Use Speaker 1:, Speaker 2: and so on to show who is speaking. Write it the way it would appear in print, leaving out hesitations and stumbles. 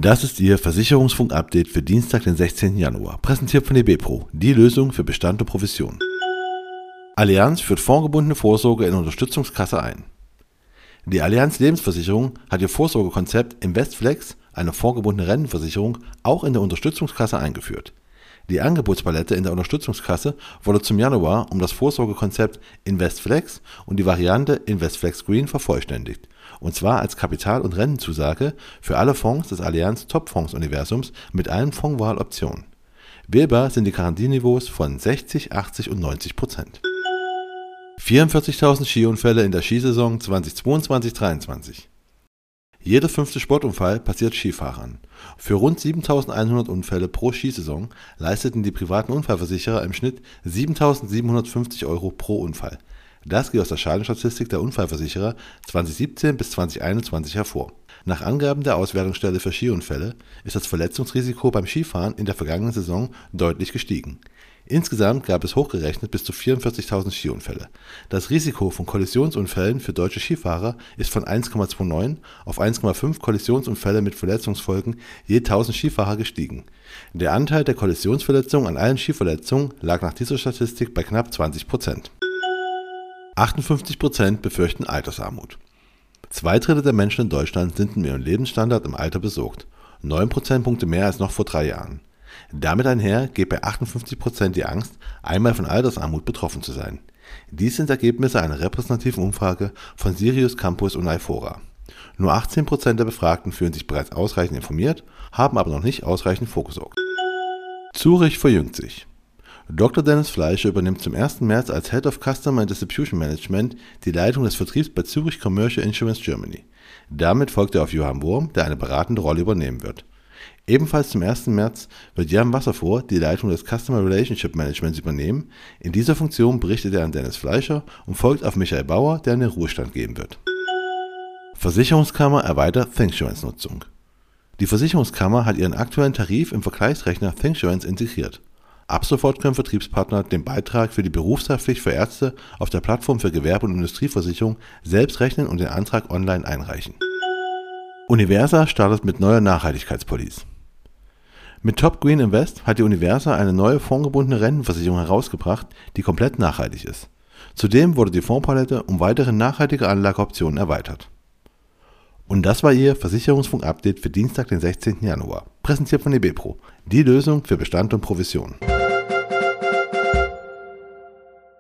Speaker 1: Das ist Ihr Versicherungsfunk-Update für Dienstag, den 16. Januar, präsentiert von DB-Pro, die Lösung für Bestand und Provision. Allianz führt fondgebundene Vorsorge in Unterstützungskasse ein. Die Allianz Lebensversicherung hat ihr Vorsorgekonzept InvestFlex, eine fondgebundene Rentenversicherung, auch in der Unterstützungskasse eingeführt. Die Angebotspalette in der Unterstützungskasse wurde zum Januar um das Vorsorgekonzept InvestFlex und die Variante InvestFlex Green vervollständigt, und zwar als Kapital- und Rentenzusage für alle Fonds des Allianz Top-Fonds-Universums mit allen Fondswahloptionen. Wählbar sind die Garantieniveaus von 60, 80 und 90%. 44.000 Skiunfälle in der Skisaison 2022-23. Jeder 5. Sportunfall passiert Skifahrern. Für rund 7.100 Unfälle pro Skisaison leisteten die privaten Unfallversicherer im Schnitt 7.750 € pro Unfall. Das geht aus der Schadenstatistik der Unfallversicherer 2017 bis 2021 hervor. Nach Angaben der Auswertungsstelle für Skiunfälle ist das Verletzungsrisiko beim Skifahren in der vergangenen Saison deutlich gestiegen. Insgesamt gab es hochgerechnet bis zu 44.000 Skiunfälle. Das Risiko von Kollisionsunfällen für deutsche Skifahrer ist von 1,29 auf 1,5 Kollisionsunfälle mit Verletzungsfolgen je 1000 Skifahrer gestiegen. Der Anteil der Kollisionsverletzungen an allen Skiverletzungen lag nach dieser Statistik bei knapp 20%. 58% befürchten Altersarmut. 2/3 der Menschen in Deutschland sind um ihren Lebensstandard im Alter besorgt. 9 Prozentpunkte mehr als noch vor 3 Jahren. Damit einher geht bei 58% die Angst, einmal von Altersarmut betroffen zu sein. Dies sind Ergebnisse einer repräsentativen Umfrage von Sirius Campus und Aifora. Nur 18% der Befragten fühlen sich bereits ausreichend informiert, haben aber noch nicht ausreichend vorgesorgt. Zurich verjüngt sich. Dr. Dennis Fleischer übernimmt zum 1. März als Head of Customer and Distribution Management die Leitung des Vertriebs bei Zurich Commercial Insurance Germany. Damit folgt er auf Johann Wurm, der eine beratende Rolle übernehmen wird. Ebenfalls zum 1. März wird Jan Wasserfuhr die Leitung des Customer Relationship Managements übernehmen. In dieser Funktion berichtet er an Dennis Fleischer und folgt auf Michael Bauer, der in den Ruhestand gehen wird. Versicherungskammer erweitert Thinksurance-Nutzung. Die Versicherungskammer hat ihren aktuellen Tarif im Vergleichsrechner Thinksurance integriert. Ab sofort können Vertriebspartner den Beitrag für die Berufshaftpflicht für Ärzte auf der Plattform für Gewerbe- und Industrieversicherung selbst rechnen und den Antrag online einreichen. Universa startet mit neuer Nachhaltigkeitspolice. Mit Top Green Invest hat die Universa eine neue fondgebundene Rentenversicherung herausgebracht, die komplett nachhaltig ist. Zudem wurde die Fondspalette um weitere nachhaltige Anlageoptionen erweitert. Und das war Ihr Versicherungsfunk-Update für Dienstag, den 16. Januar, präsentiert von DB-Pro, die Lösung für Bestand und Provision.